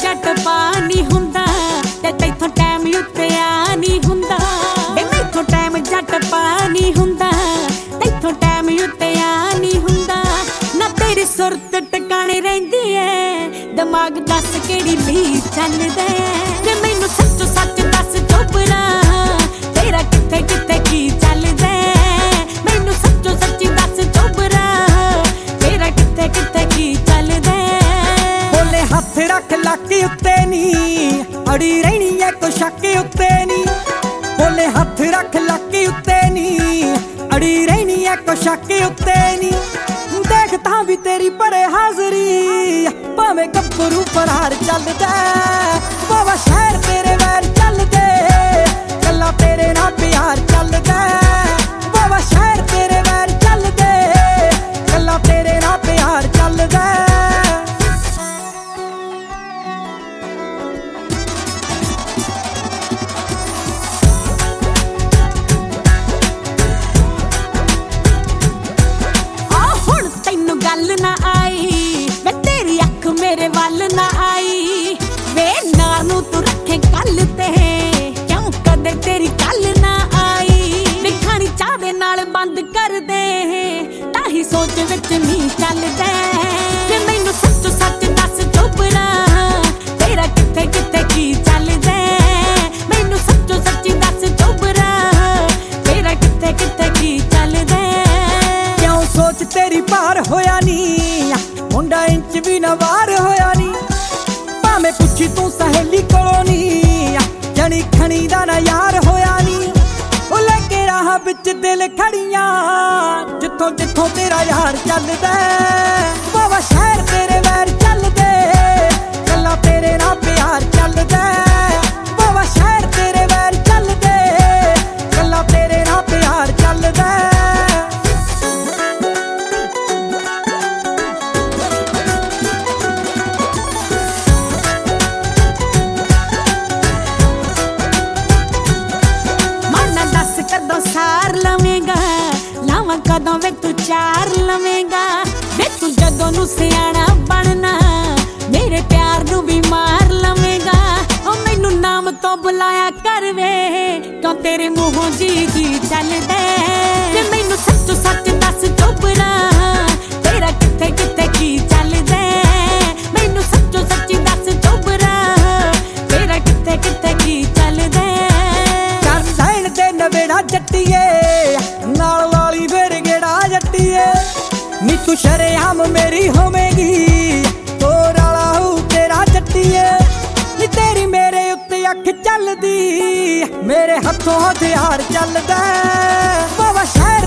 जट पा नहीं हुंदा ते तैथों टाइम उत्ते आ नहीं हुंदा वे मैथों टाइम जट पा नहीं हुंदा तैथों टाइम उत्ते आ नहीं हुंदा ना तेरी सुरत टकाने रहिंदी है दिमाग दस केड़ी ली चलदा ते मैनू सच्चो सच दस चोपड़ा तेरा किथे किथे की चलदा मैनू सच्चो सच दस चोपड़ा तेरा किथे किथे की चलदा बोले हथ रख लाके उत्ते नी अड़ी रहनी है को शक उत्ते नी बोले हथ रख लाके उत्ते नी अड़ी रहनी है को शक उत्ते नी देखता भी तेरी परे हाजरी भावे गब्बरू फरार चलदा बाबा शहर तेरे वैर चलदे गल्ला तेरे नाल प्यार चलदा बाबा शहर तेरे वैर चलदे गल्ला तेरे नाल प्यार चलदा गल ना आई वे तेरी अख मेरे वल ना आई वे नानू तू रखे कल ते क्यों कदे तेरी कल ना आई वे खानी चाह दे नाल बंद कर दे ताही सोच विच नहीं चलदा जे मैनू सच सच दस चोपड़ा तेरा किथे किथे की चलदा मैनू सच सच दस चोपड़ा तेरा किथे किथे की चलदा क्यों सोच तेरी पार होया नी मुंडा इंच भी ना वार होया नी भावें पुछी तू सहेली कोलों नी जनी खनी दा ना यार होया नी ओ लेके राह विच दिल खड़ियां जिथों जिथों तेरा यार चलदा बाबा शहर तेरे वैर चलदे गल्ला तेरे नाल प्यार चलदा बाबा शहर तेरे वैर चलदे गल्ला तेरे नाल प्यार चलदा सार लवेगा लावा कदों वे तू चार लवेगा वे तू जदों नू सियाना बनना मेरे प्यार नू भी मार लवेगा ओ मैनू नाम तो बुलाया कर वे क्यों तेरे मुंहों जी जी चलदा ते मैनू सच सच दस चोपड़ा तेरा किथे किथे की चलदा मैनू सच सच दस चोपड़ा तेरा किथे किथे की चलदा नवेड़ा जट्टीए नाल वाली फिर गेड़ा जट्टीए नी तू शरेआम मेरी होवेगी तोर वाला हो तेरा जट्टीए नी तेरी मेरे उत्ते अख चलदी मेरे हथों हथियार चलदा बाबा शहर